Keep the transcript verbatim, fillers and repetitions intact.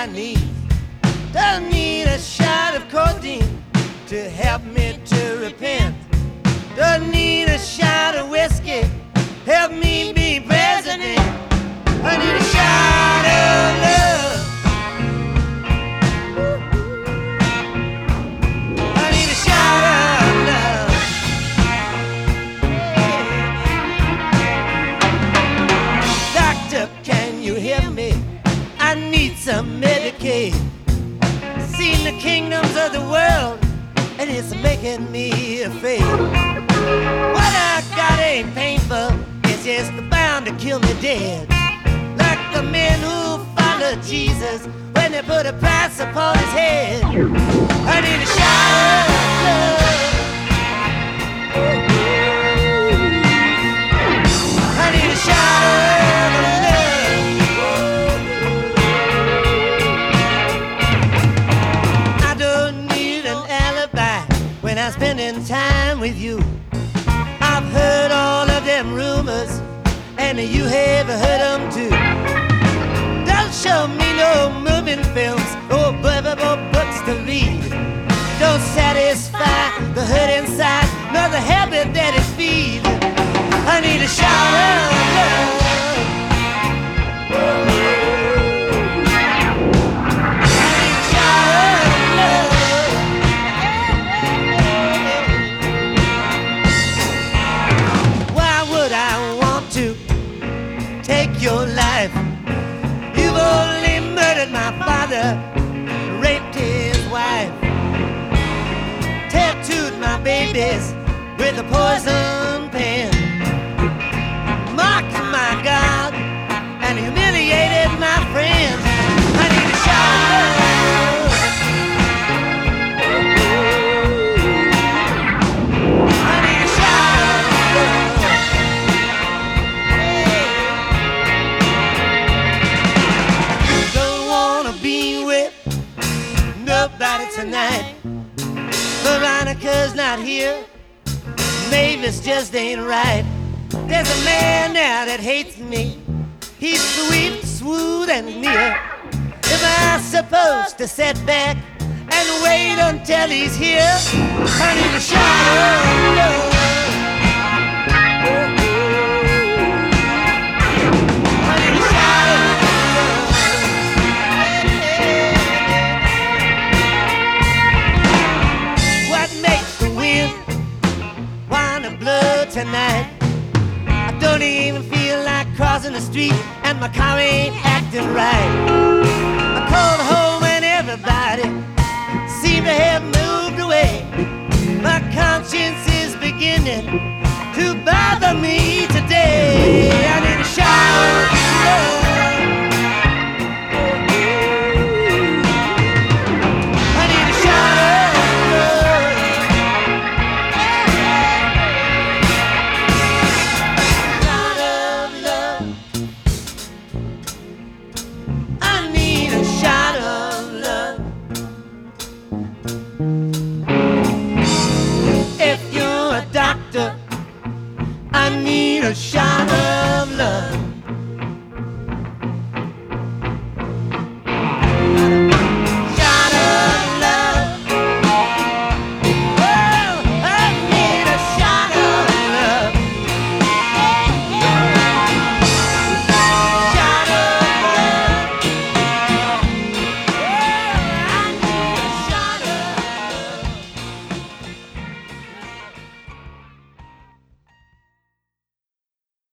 my knees. Don't need a shot of codeine to help me to repent. Don't need a shot of whiskey, help me be president. I need a shot of love. I need a shot of love. Doctor, can you hear me? I need some Medicaid. Seen the kingdoms of the world, and it's making me afraid. What I got ain't painful, it's just bound to kill me dead. Like the men who followed Jesus when they put a price upon his head. I need a shot of love. I need a shot of love. I don't need an alibi when I'm spending time with you. I've heard all of them rumors, and you have heard them too. Don't show me no moving films or believable books to read. Don't satisfy the hurt inside, nor the habit that it feeds. I need a shot of love. Your life. You've only murdered my father, raped his wife, tattooed my babies with a poison pen, mocked my God and humiliated my friends. I need a shot of love. I need a shot of love. Nobody tonight. Veronica's not here. Mavis just ain't right. There's a man now that hates me. He's sweet, smooth, and near. Am I supposed to sit back and wait until he's here? I need a shot of love. I need a shot of love. Blood tonight. I don't even feel like crossing the street, and my car ain't acting right.